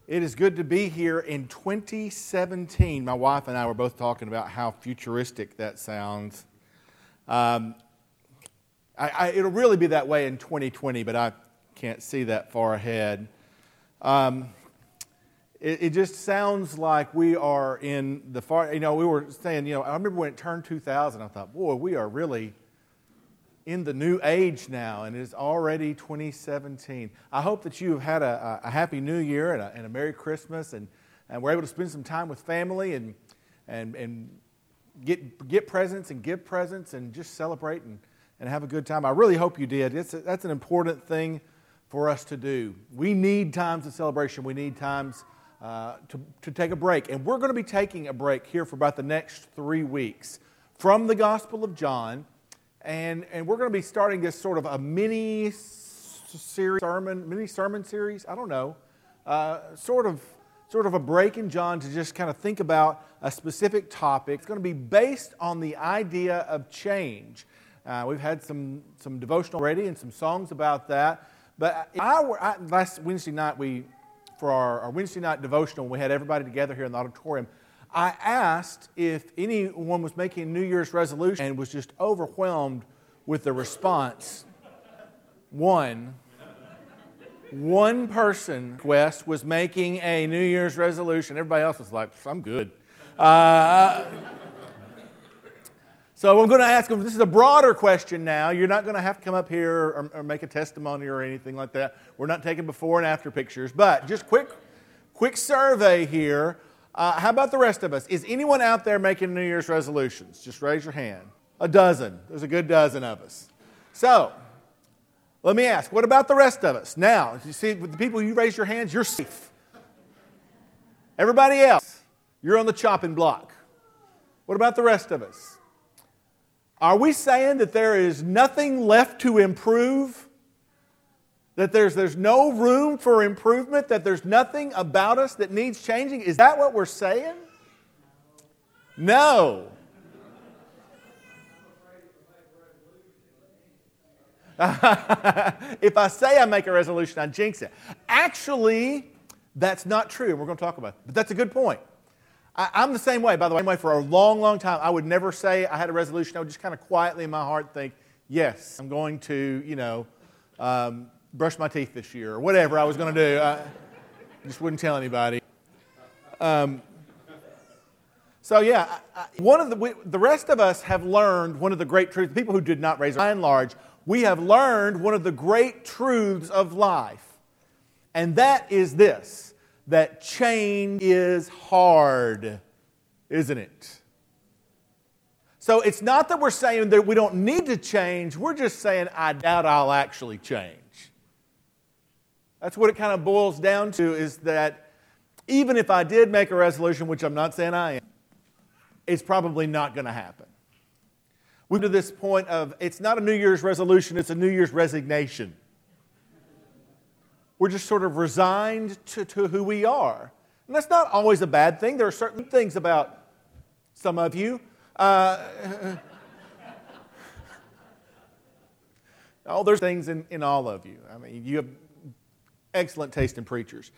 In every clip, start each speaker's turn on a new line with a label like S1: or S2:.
S1: It is good to be here in 2017. My wife and I were both talking about how futuristic that sounds. It'll really be that way in 2020, but I can't see that far ahead. It just sounds like we are in the far, we were saying, I remember when it turned 2000, I thought, boy, we are really in the new age now, and it is already 2017. I hope that you have had a happy New Year and a Merry Christmas, and we're able to spend some time with family and get presents and give presents and just celebrate and have a good time. I really hope you did. That's an important thing for us to do. We need times of celebration. We need times to take a break. And we're going to be taking a break here for about the next 3 weeks from the Gospel of John. And we're going to be starting this sort of a mini sermon series. I don't know, sort of a break in John to just kind of think about a specific topic. It's going to be based on the idea of change. We've had some devotional already and some songs about that. But last Wednesday night, for our Wednesday night devotional, we had everybody together here in the auditorium. I asked if anyone was making a New Year's resolution and was just overwhelmed with the response. One person, West, was making a New Year's resolution. Everybody else was like, I'm good. So I'm going to ask them, this is a broader question now. You're not going to have to come up here or make a testimony or anything like that. We're not taking before and after pictures. But just quick survey here. How about the rest of us? Is anyone out there making New Year's resolutions? Just raise your hand. A dozen. There's a good dozen of us. So, let me ask, what about the rest of us? Now, you see, with the people you raise your hands, you're safe. Everybody else, you're on the chopping block. What about the rest of us? Are we saying that there is nothing left to improve? That there's no room for improvement? That there's nothing about us that needs changing? Is that what we're saying? No. If I say I make a resolution, I jinx it. Actually, that's not true, and we're going to talk about it. But that's a good point. I'm the same way, by the way. For a long, long time, I would never say I had a resolution. I would just kind of quietly in my heart think, yes, I'm going to, brush my teeth this year, or whatever I was going to do. I just wouldn't tell anybody. The rest of us have learned one of the great truths. People who did not raise their, by and large, we have learned one of the great truths of life, and that is this: that change is hard, isn't it? So it's not that we're saying that we don't need to change. We're just saying, I doubt I'll actually change. That's what it kind of boils down to, is that even if I did make a resolution, which I'm not saying I am, it's probably not going to happen. We're to this point of, it's not a New Year's resolution, it's a New Year's resignation. We're just sort of resigned to who we are. And that's not always a bad thing. There are certain things about some of you. There's things in all of you. I mean, you have excellent taste in preachers.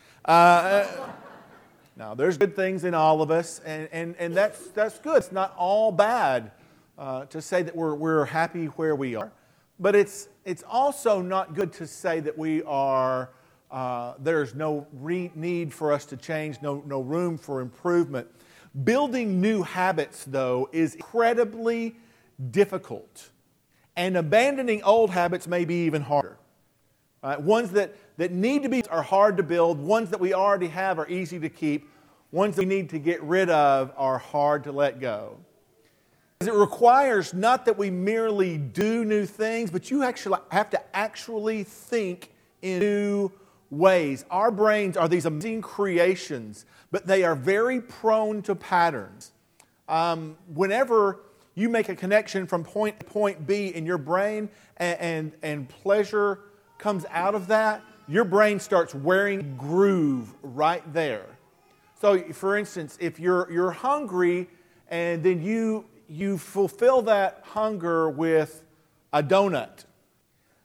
S1: Now, there's good things in all of us, and that's good. It's not all bad to say that we're happy where we are, but it's also not good to say that we are. There's no need for us to change, no room for improvement. Building new habits, though, is incredibly difficult, and abandoning old habits may be even harder. Ones that need to be are hard to build. Ones that we already have are easy to keep. Ones that we need to get rid of are hard to let go. It requires not that we merely do new things, but you actually have to actually think in new ways. Our brains are these amazing creations, but they are very prone to patterns. Whenever you make a connection from point to point B in your brain and pleasure comes out of that, your brain starts wearing a groove right there. So, for instance, if you're hungry and then you fulfill that hunger with a donut,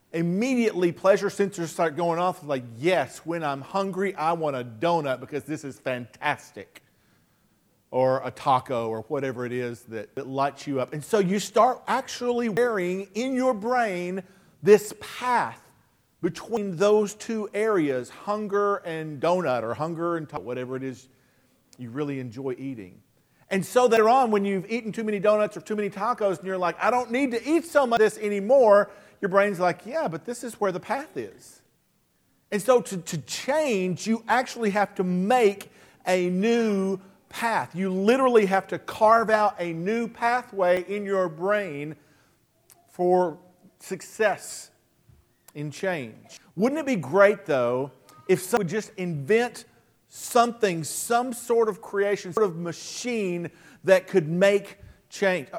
S1: immediately pleasure sensors start going off. Like, yes, when I'm hungry, I want a donut because this is fantastic. Or a taco or whatever it is that lights you up. And so you start actually wearing in your brain this path between those two areas, hunger and donut, or hunger and taco, whatever it is you really enjoy eating. And so later on, when you've eaten too many donuts or too many tacos and you're like, I don't need to eat so much of this anymore, your brain's like, yeah, but this is where the path is. And so to change, you actually have to make a new path. You literally have to carve out a new pathway in your brain for success in change. Wouldn't it be great, though, if someone would just invent something, some sort of creation, sort of machine that could make change?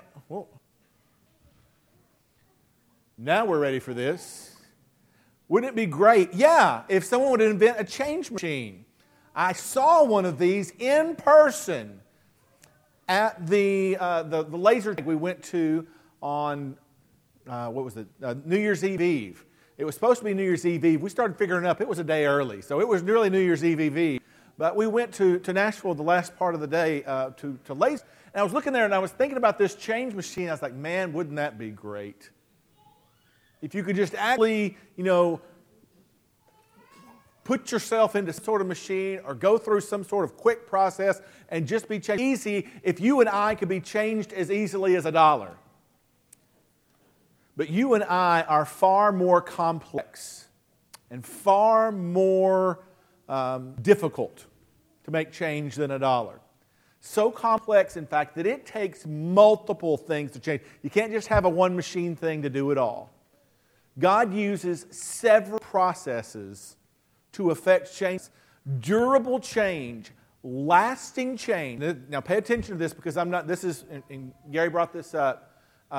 S1: Now we're ready for this. Wouldn't it be great? Yeah, if someone would invent a change machine. I saw one of these in person at the laser tag we went to on, New Year's Eve. It was supposed to be New Year's Eve. We started figuring it up. It was a day early, so it was really New Year's Eve. But we went to Nashville the last part of the day to laser. And I was looking there and I was thinking about this change machine. I was like, man, wouldn't that be great? If you could just actually, put yourself into some sort of machine or go through some sort of quick process and just be changed. Easy if you and I could be changed as easily as $1. But you and I are far more complex and far more difficult to make change than $1. So complex, in fact, that it takes multiple things to change. You can't just have a one machine thing to do it all. God uses several processes to affect change, durable change, lasting change. Now pay attention to this because and Gary brought this up.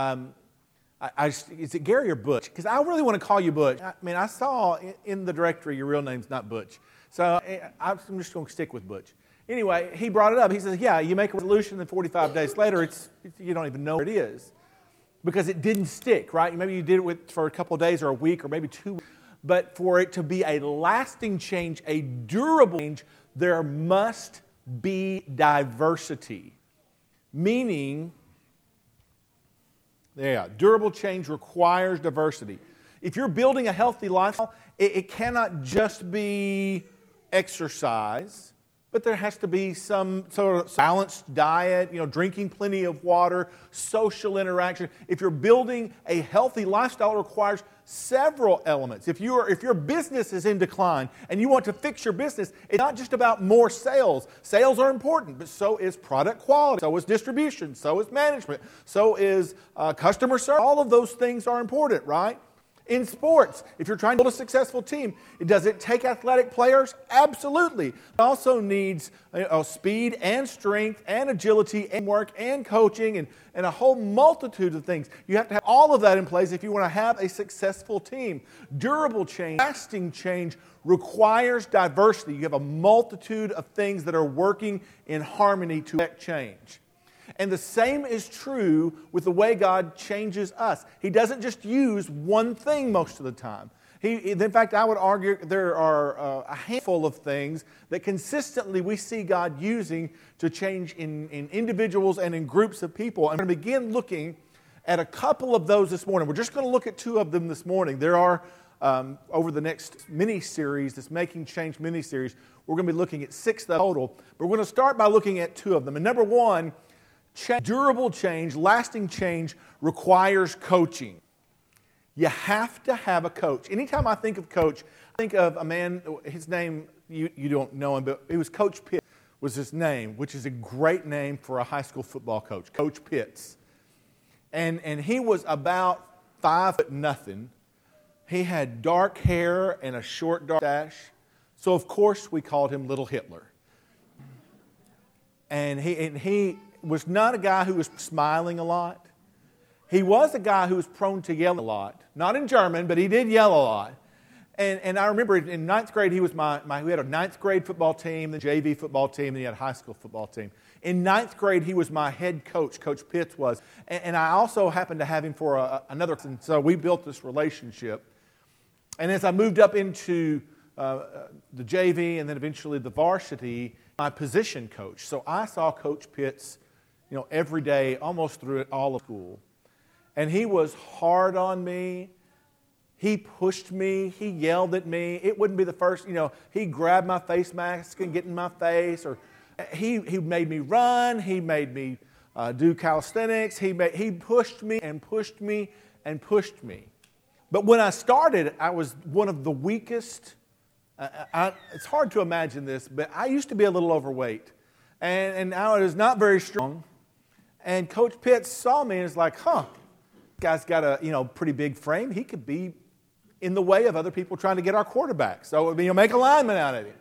S1: Is it Gary or Butch? Because I really want to call you Butch. I saw in the directory your real name's not Butch. So I'm just going to stick with Butch. Anyway, he brought it up. He says, yeah, you make a resolution and 45 days later, you don't even know where it is because it didn't stick, right? Maybe you did it for a couple of days or a week or maybe 2 weeks. But for it to be a lasting change, a durable change, there must be diversity. Meaning, durable change requires diversity. If you're building a healthy lifestyle, it cannot just be exercise, but there has to be some sort of balanced diet, drinking plenty of water, social interaction. If you're building a healthy lifestyle, it requires several elements. If your business is in decline and you want to fix your business, it's not just about more sales. Sales are important, but so is product quality, so is distribution, so is management, so is customer service. All of those things are important, right? In sports, if you're trying to build a successful team, does it take athletic players? Absolutely. It also needs speed and strength and agility and work and coaching and a whole multitude of things. You have to have all of that in place if you want to have a successful team. Durable change, lasting change requires diversity. You have a multitude of things that are working in harmony to effect change. And the same is true with the way God changes us. He doesn't just use one thing most of the time. In fact, I would argue there are a handful of things that consistently we see God using to change in individuals and in groups of people. And we're going to begin looking at a couple of those this morning. We're just going to look at 2 of them this morning. There are, over the next mini-series, this Making Change mini-series, we're going to be looking at 6 total. But we're going to start by looking at 2 of them. And number 1, durable change, lasting change requires coaching. You have to have a coach. Anytime I think of coach, I think of a man, his name, you don't know him, but it was Coach Pitts was his name, which is a great name for a high school football coach, Coach Pitts. And he was about 5'0". He had dark hair and a short dark mustache. So of course we called him Little Hitler. And he was not a guy who was smiling a lot. He was a guy who was prone to yell a lot. Not in German, but he did yell a lot. And I remember in 9th grade, he was we had a 9th grade football team, the JV football team, and he had a high school football team. In 9th grade, he was my head coach, Coach Pitts was. And I also happened to have him for another, and so we built this relationship. And as I moved up into the JV and then eventually the varsity, my position coach. So I saw Coach Pitts, every day, almost through all of school. And he was hard on me. He pushed me. He yelled at me. It wouldn't be the first, he grabbed my face mask and get in my face. Or he made me run. He made me do calisthenics. He pushed me and pushed me and pushed me. But when I started, I was one of the weakest. It's hard to imagine this, but I used to be a little overweight. And I was not very strong. And Coach Pitts saw me and was like, guy's got a pretty big frame. He could be in the way of other people trying to get our quarterback. So make a lineman out of him.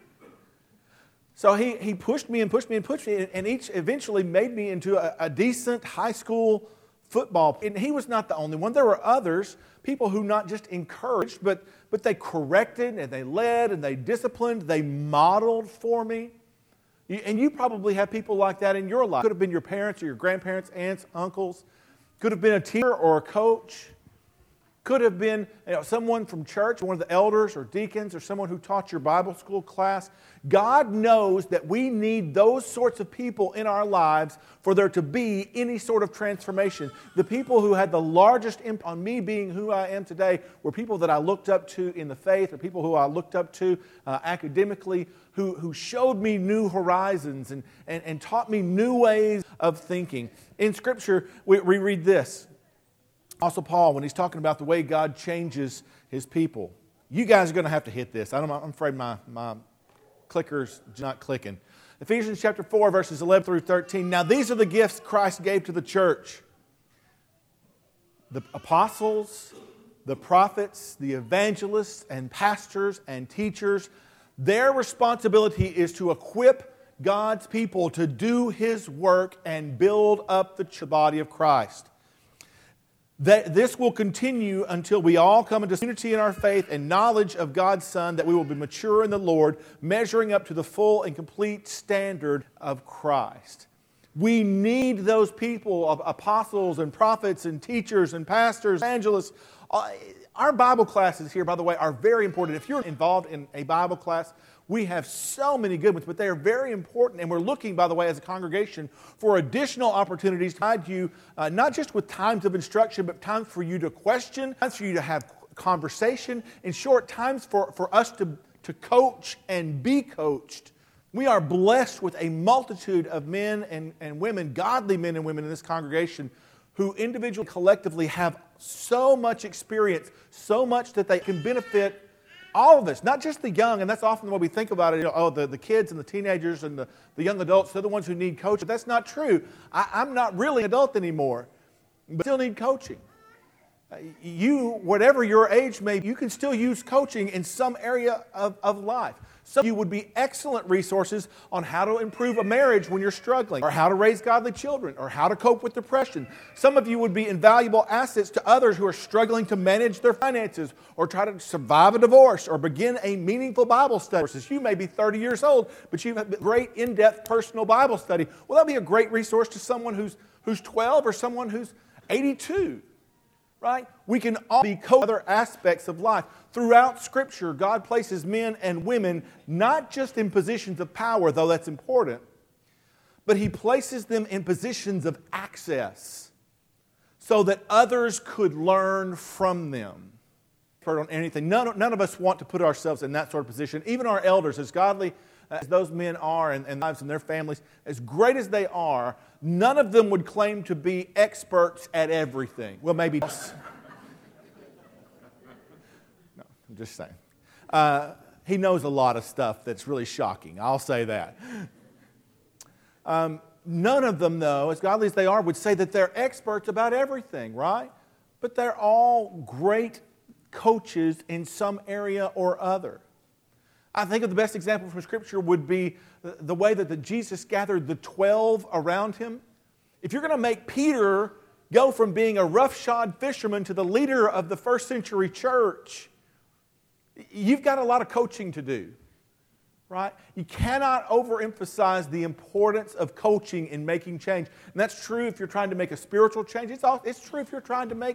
S1: So he pushed me and pushed me and pushed me, and each eventually made me into a decent high school football. And he was not the only one. There were others, people who not just encouraged, but they corrected and they led and they disciplined. They modeled for me. And you probably have people like that in your life. Could have been your parents or your grandparents, aunts, uncles. Could have been a teacher or a coach. Could have been someone from church, one of the elders or deacons, or someone who taught your Bible school class. God knows that we need those sorts of people in our lives for there to be any sort of transformation. The people who had the largest impact on me being who I am today were people that I looked up to in the faith, or people who I looked up to academically, who showed me new horizons and taught me new ways of thinking. In Scripture, we read this. Also, Paul, when he's talking about the way God changes His people. You guys are going to have to hit this. I'm afraid my clicker's not clicking. Ephesians chapter 4, verses 11 through 13. Now, these are the gifts Christ gave to the church. The apostles, the prophets, the evangelists, and pastors and teachers. Their responsibility is to equip God's people to do His work and build up the body of Christ. That this will continue until we all come into unity in our faith and knowledge of God's Son, that we will be mature in the Lord, measuring up to the full and complete standard of Christ. We need those people of apostles and prophets and teachers and pastors, evangelists. Our Bible classes here, by the way, are very important. If you're involved in a Bible class, we have so many good ones, but they are very important, and we're looking, by the way, as a congregation, for additional opportunities to guide you, not just with times of instruction, but times for you to question, times for you to have conversation, in short, times for us to coach and be coached. We are blessed with a multitude of men and women, godly men and women in this congregation, who individually, collectively have so much experience, so much that they can benefit all of us, not just the young, and that's often the way we think about it. The kids and the teenagers and the young adults, they're the ones who need coaching. That's not true. I'm not really an adult anymore, but still need coaching. You, whatever your age may be, you can still use coaching in some area of life. Some of you would be excellent resources on how to improve a marriage when you're struggling, or how to raise godly children, or how to cope with depression. Some of you would be invaluable assets to others who are struggling to manage their finances, or try to survive a divorce, or begin a meaningful Bible study. You may be 30 years old, but you have a great in-depth personal Bible study. Well, that'll be a great resource to someone who's 12 or someone who's 82. Right? We can all be other aspects of life. Throughout Scripture, God places men and women not just in positions of power, though that's important, but He places them in positions of access so that others could learn from them. Heard on anything. None of us want to put ourselves in that sort of position. Even our elders, as godly as those men are and lives and their families, as great as they are, none of them would claim to be experts at everything. Well, maybe. No, I'm just saying. He knows a lot of stuff that's really shocking. I'll say that. None of them, though, as godly as they are, would say that they're experts about everything, right? But they're all great coaches in some area or other. I think of the best example from Scripture would be the way that Jesus gathered the 12 around Him. If you're going to make Peter go from being a roughshod fisherman to the leader of the first century church, you've got a lot of coaching to do, right? You cannot overemphasize the importance of coaching in making change. And that's true if you're trying to make a spiritual change. It's true if you're trying to make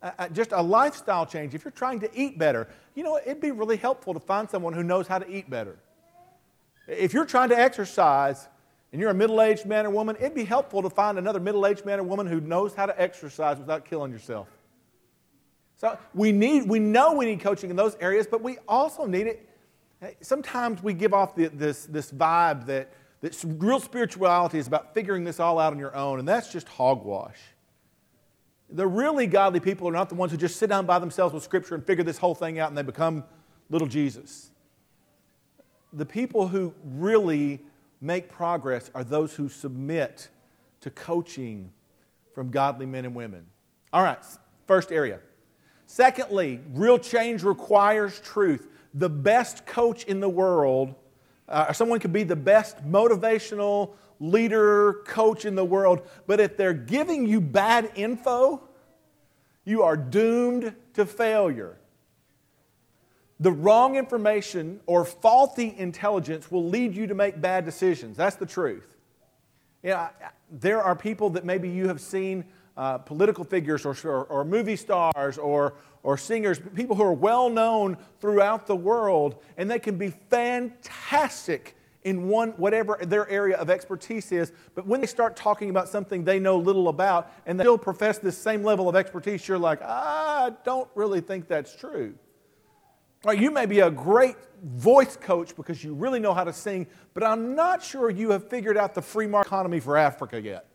S1: just a lifestyle change, if you're trying to eat better, it'd be really helpful to find someone who knows how to eat better. If you're trying to exercise and you're a middle-aged man or woman, it'd be helpful to find another middle-aged man or woman who knows how to exercise without killing yourself. So we know we need coaching in those areas, but we also need it. Sometimes we give off this vibe that real spirituality is about figuring this all out on your own, and that's just hogwash. The really godly people are not the ones who just sit down by themselves with Scripture and figure this whole thing out and they become little Jesus. The people who really make progress are those who submit to coaching from godly men and women. All right, first area. Secondly, real change requires truth. The best coach in the world, someone could be the best motivational leader, coach in the world, but if they're giving you bad info, you are doomed to failure. The wrong information or faulty intelligence will lead you to make bad decisions. That's the truth. There are people that maybe you have seen, political figures or movie stars or singers, people who are well known throughout the world, and they can be fantastic in whatever their area of expertise is, but when they start talking about something they know little about and they still profess this same level of expertise, you're like, I don't really think that's true. Right, you may be a great voice coach because you really know how to sing, but I'm not sure you have figured out the free market economy for Africa yet.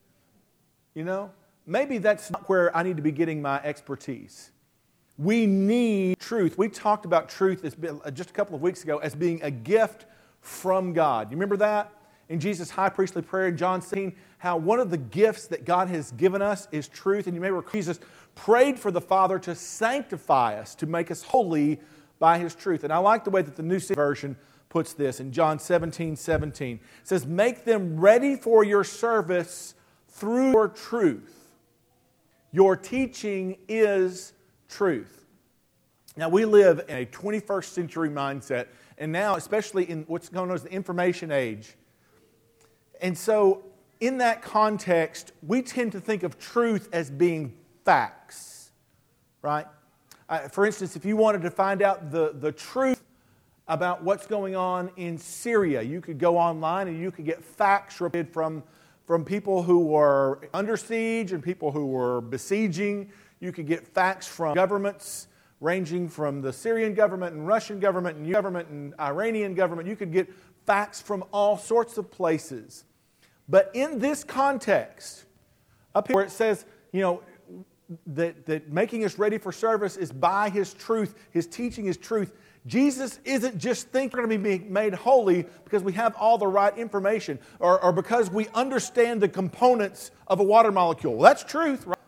S1: Maybe that's not where I need to be getting my expertise. We need truth. We talked about truth just a couple of weeks ago as being a gift from God. You remember that? In Jesus' high priestly prayer in John 16, how one of the gifts that God has given us is truth. And you may recall Jesus prayed for the Father to sanctify us, to make us holy by His truth. And I like the way that the New Version puts this in John 17:17. It says, make them ready for your service through your truth. Your teaching is truth. Now, we live in a 21st century mindset, and now, especially in what's known as the information age. And so, in that context, we tend to think of truth as being facts, right? For instance, if you wanted to find out the truth about what's going on in Syria, you could go online and you could get facts reported from people who were under siege and people who were besieging. You could get facts from governments ranging from the Syrian government and Russian government and government and Iranian government. You could get facts from all sorts of places. But in this context, up here where it says, that making us ready for service is by His truth, His teaching is truth, Jesus isn't just thinking we're going to be made holy because we have all the right information or because we understand the components of a water molecule. Well, that's truth, right?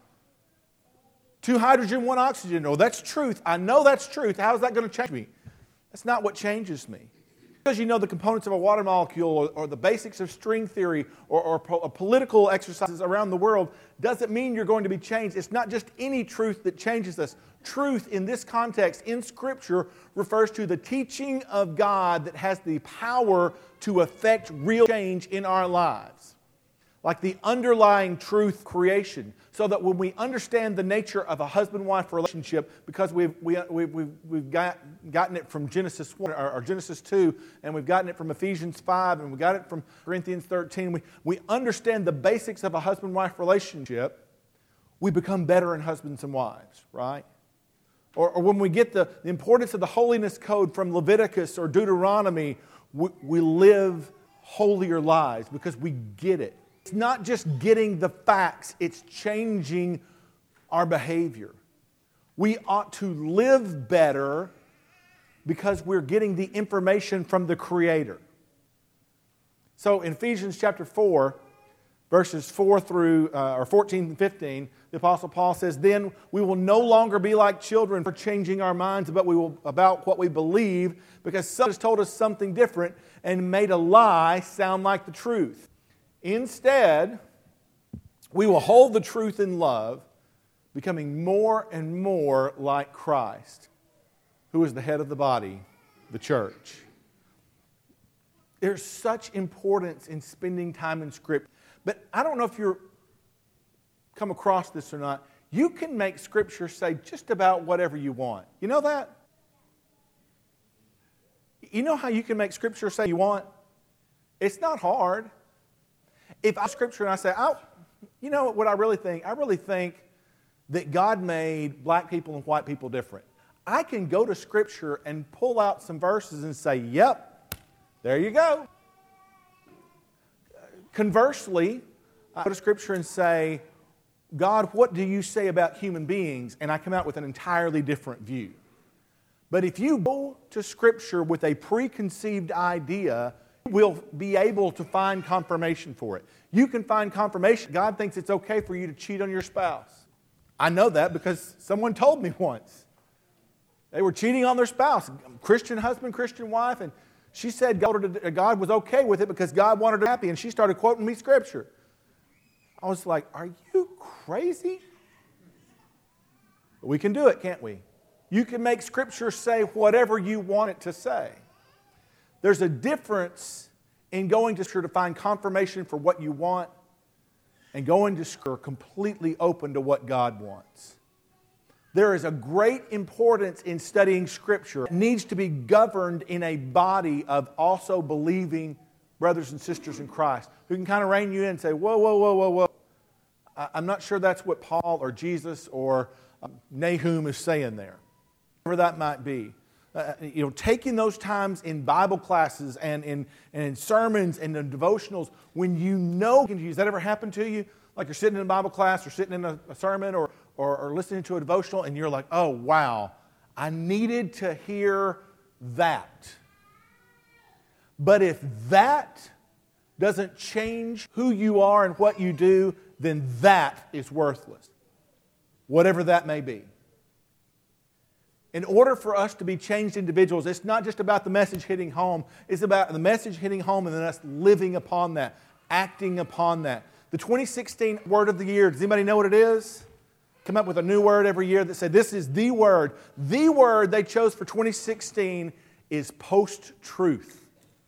S1: 2 hydrogen, 1 oxygen. Oh, that's truth. I know that's truth. How is that going to change me? That's not what changes me. Because you know the components of a water molecule or the basics of string theory or political exercises around the world doesn't mean you're going to be changed. It's not just any truth that changes us. Truth in this context, in Scripture, refers to the teaching of God that has the power to affect real change in our lives. Like the underlying truth creation, so that when we understand the nature of a husband-wife relationship, because we've gotten it from Genesis 1 or Genesis 2, and we've gotten it from Ephesians 5, and we got it from Corinthians 13, we understand the basics of a husband-wife relationship, we become better in husbands and wives, right? Or when we get the importance of the holiness code from Leviticus or Deuteronomy, we live holier lives because we get it. It's not just getting the facts, it's changing our behavior. We ought to live better because we're getting the information from the Creator. So in Ephesians chapter 4, verses 4 through 14 and 15, the Apostle Paul says, then we will no longer be like children for changing our minds about what we believe, because someone has told us something different and made a lie sound like the truth. Instead, we will hold the truth in love, becoming more and more like Christ, who is the head of the body, the church. There's such importance in spending time in Scripture. But I don't know if you've come across this or not. You can make Scripture say just about whatever you want. You know that? You know how you can make Scripture say you want? It's not hard. If I Scripture and I say, you know what I really think? I really think that God made black people and white people different. I can go to Scripture and pull out some verses and say, yep, there you go. Conversely, I go to Scripture and say, God, what do you say about human beings? And I come out with an entirely different view. But if you go to Scripture with a preconceived idea, you will be able to find confirmation for it. You can find confirmation. God thinks it's okay for you to cheat on your spouse. I know that because someone told me once. They were cheating on their spouse, Christian husband, Christian wife, and she said God was okay with it because God wanted her happy, and she started quoting me Scripture. I was like, are you crazy? But we can do it, can't we? You can make Scripture say whatever you want it to say. There's a difference in going to Scripture to find confirmation for what you want and going to Scripture completely open to what God wants. There is a great importance in studying Scripture. It needs to be governed in a body of also believing brothers and sisters in Christ who can kind of rein you in and say, whoa, whoa, whoa, whoa, whoa. I'm not sure that's what Paul or Jesus or Nahum is saying there. Whatever that might be. Taking those times in Bible classes and in sermons and in devotionals when you know, has that ever happened to you? Like you're sitting in a Bible class or sitting in a sermon or listening to a devotional and you're like, oh, wow, I needed to hear that. But if that doesn't change who you are and what you do, then that is worthless, whatever that may be. In order for us to be changed individuals, it's not just about the message hitting home. It's about the message hitting home and then us living upon that, acting upon that. The 2016 word of the year, does anybody know what it is? Come up with a new word every year that said this is the word. The word they chose for 2016 is post-truth.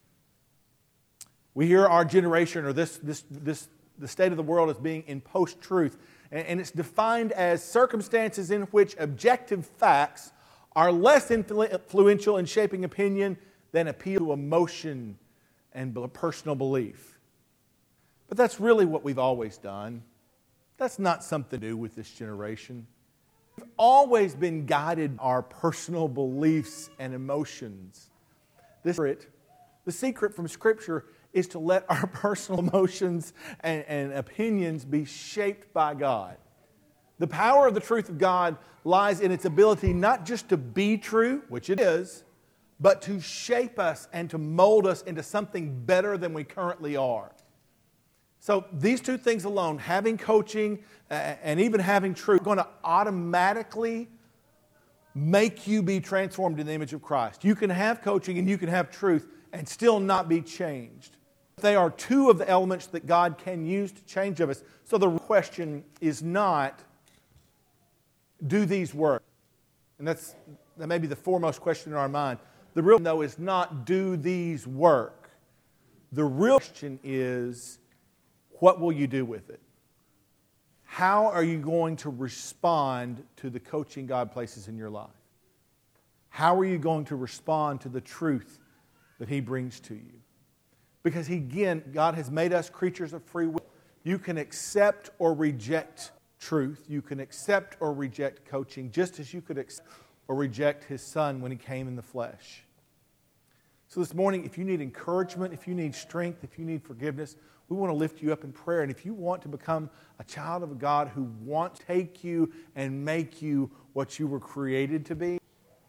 S1: We hear our generation or the state of the world as being in post-truth. And it's defined as circumstances in which objective facts are less influential in shaping opinion than appeal to emotion and personal belief. But that's really what we've always done. That's not something to do with this generation. We've always been guided by our personal beliefs and emotions. The secret from Scripture is to let our personal emotions and opinions be shaped by God. The power of the truth of God lies in its ability not just to be true, which it is, but to shape us and to mold us into something better than we currently are. So these two things alone, having coaching and even having truth, are going to automatically make you be transformed in the image of Christ. You can have coaching and you can have truth and still not be changed. They are two of the elements that God can use to change of us. So the question is not, do these work? And that may be the foremost question in our mind. The real though is not, do these work? The real question is, what will you do with it? How are you going to respond to the coaching God places in your life? How are you going to respond to the truth that He brings to you? Because again, God has made us creatures of free will. You can accept or reject truth. You can accept or reject coaching, just as you could accept or reject His Son when He came in the flesh. So this morning, if you need encouragement, if you need strength, if you need forgiveness, we want to lift you up in prayer. And if you want to become a child of God who wants to take you and make you what you were created to be,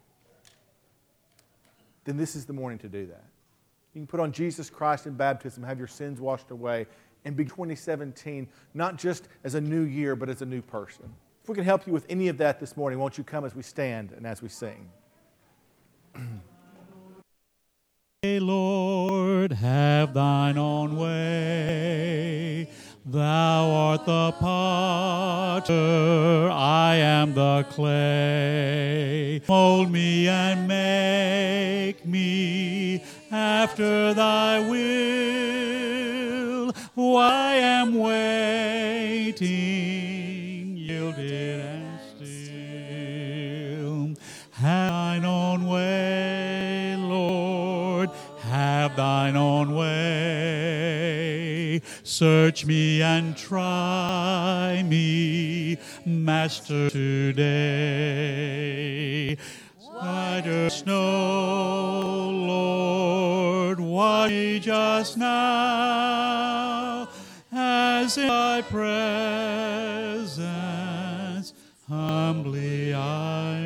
S1: then this is the morning to do that. You can put on Jesus Christ in baptism, have your sins washed away, and begin 2017, not just as a new year, but as a new person. If we can help you with any of that this morning, won't you come as we stand and as we sing?
S2: Lord, have thine own way. Thou art the potter, I am the clay. Mold me and make me after thy will. I am waiting, yielded thine own way. Search me and try me, Master, today. Whiter snow, Lord, wash me just now, as in thy presence humbly I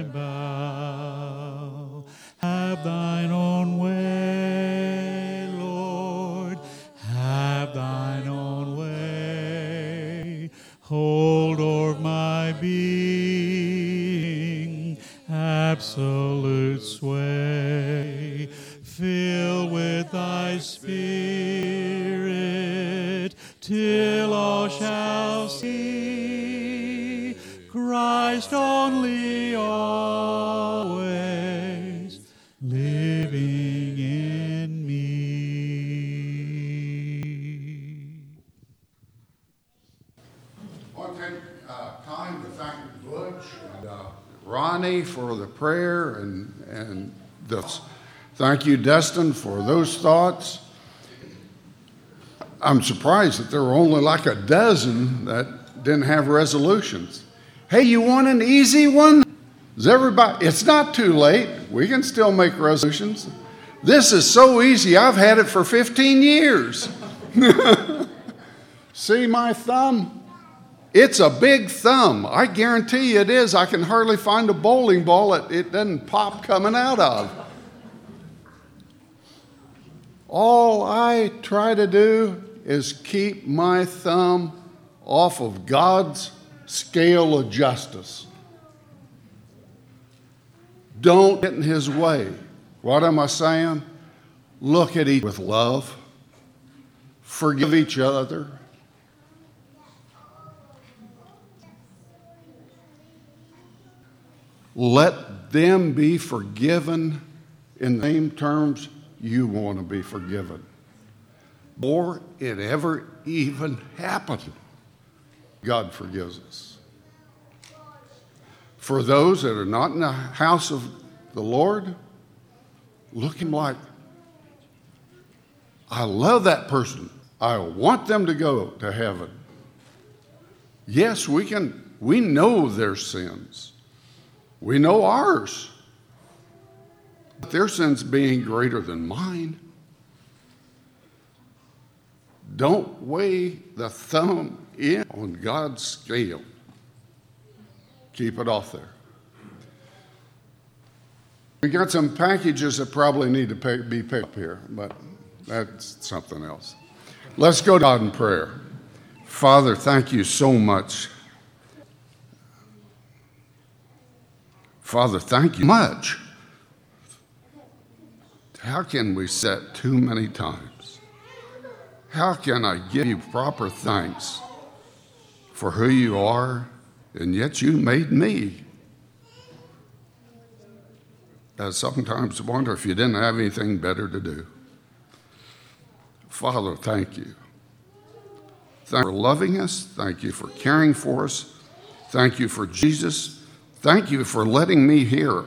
S2: bow. Have thine own way, Lord, have thine own way. Hold o'er my being absolute sway. Fill with thy Spirit till all shall see Christ only always living in me.
S3: I want to take time to thank Butch and Ronnie for the prayer and the. Thank you, Destin, for those thoughts. I'm surprised that there were only like a dozen that didn't have resolutions. Hey, you want an easy one? Is everybody? It's not too late. We can still make resolutions. This is so easy. I've had it for 15 years. See my thumb? It's a big thumb. I guarantee you it is. I can hardly find a bowling ball it doesn't pop coming out of. All I try to do is keep my thumb off of God's scale of justice. Don't get in his way. What am I saying? Look at each other with love. Forgive each other. Let them be forgiven in the same terms you want to be forgiven. Before it ever even happened, God forgives us. For those that are not in the house of the Lord, looking like, I love that person. I want them to go to heaven. Yes, we know their sins. We know ours. But their sins being greater than mine. Don't weigh the thumb in on God's scale. Keep it off there. We got some packages that probably need to be picked up here, but that's something else. Let's go to God in prayer. Father, thank you so much. Father, thank you much. How can we say that too many times? How can I give you proper thanks for who you are, and yet you made me? I sometimes wonder if you didn't have anything better to do. Father, thank you. Thank you for loving us. Thank you for caring for us. Thank you for Jesus. Thank you for letting me hear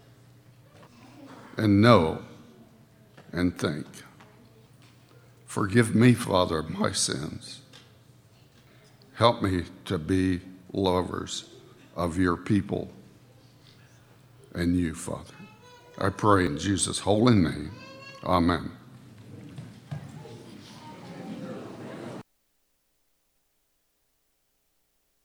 S3: and know and think. Forgive me, Father, my sins. Help me to be lovers of your people and you, Father. I pray in Jesus' holy name. Amen.